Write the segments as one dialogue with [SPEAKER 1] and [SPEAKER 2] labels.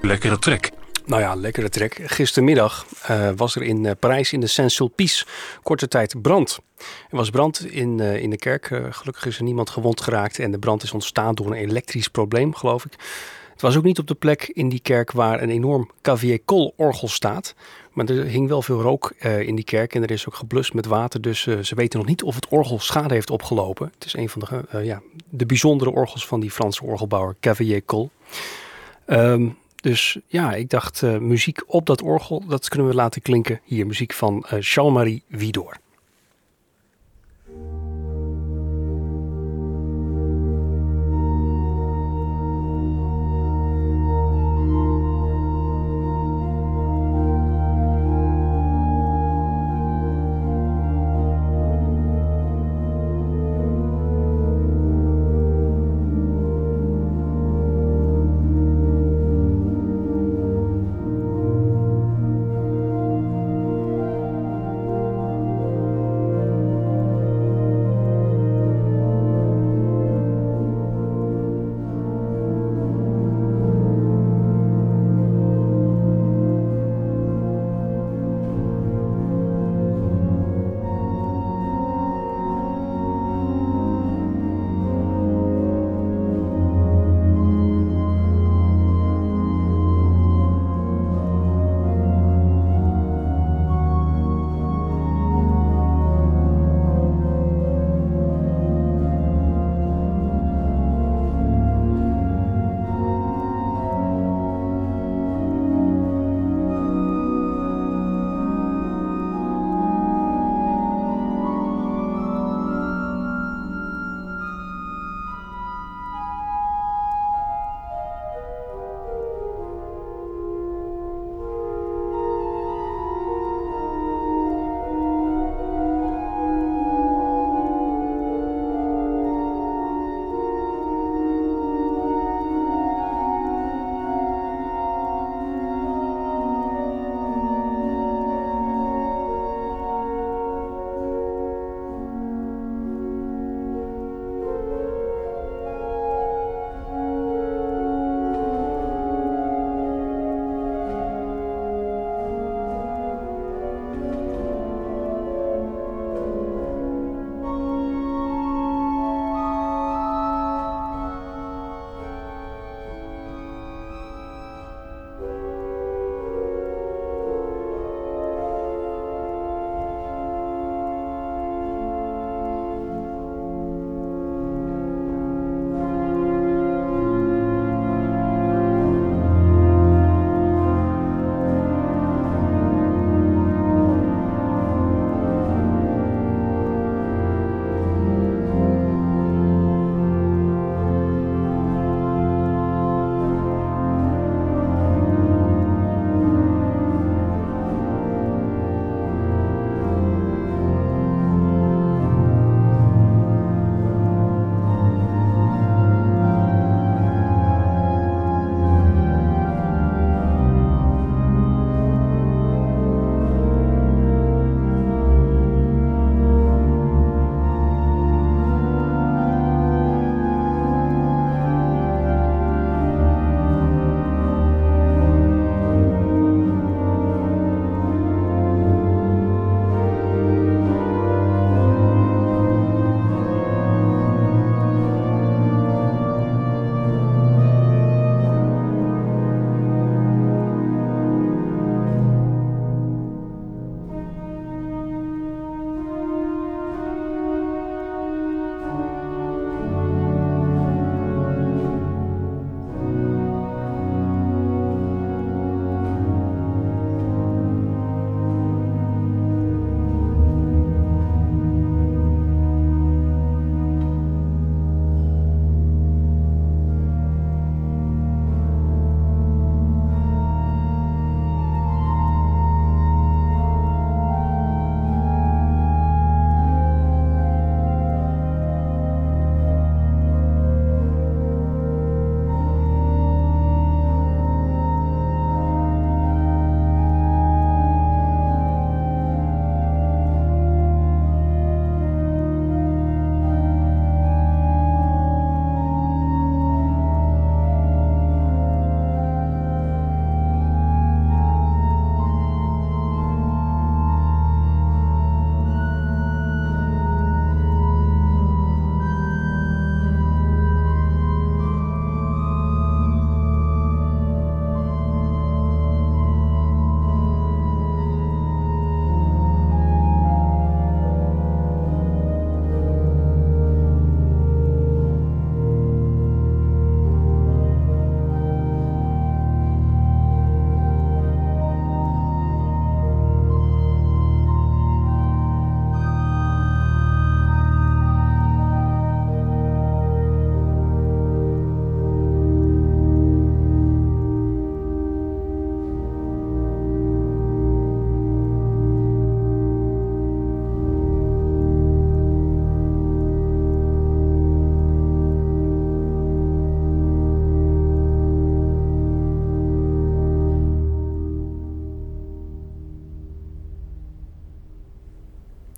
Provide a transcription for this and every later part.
[SPEAKER 1] Lekkere trek.
[SPEAKER 2] Nou ja, lekkere trek. Gistermiddag was er in Parijs in de Saint-Sulpice korte tijd brand. Er was brand in de kerk. Gelukkig is er niemand gewond geraakt en de brand is ontstaan door een elektrisch probleem, geloof ik. Het was ook niet op de plek in die kerk waar een enorm Clavier-Col-orgel staat. Maar er hing wel veel rook in die kerk en er is ook geblust met water. Dus ze weten nog niet of het orgel schade heeft opgelopen. Het is een van de bijzondere orgels van die Franse orgelbouwer Clavier-Col. Dus ja, ik dacht muziek op dat orgel, dat kunnen we laten klinken. Hier muziek van Jean-Marie Widor.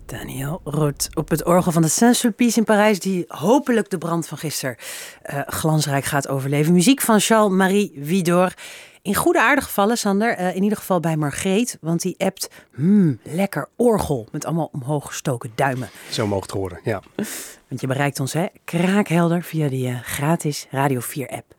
[SPEAKER 1] Daniel Roth op het orgel van de Saint-Sulpice in Parijs, die hopelijk de brand van gisteren glansrijk gaat overleven. Muziek van Charles-Marie Widor. In goede aarde gevallen, Sander. In ieder geval bij Margreet, want die appt, lekker orgel. Met allemaal omhoog gestoken duimen.
[SPEAKER 2] Zo mogen het horen, ja.
[SPEAKER 1] Want je bereikt ons, kraakhelder via die gratis Radio 4 app.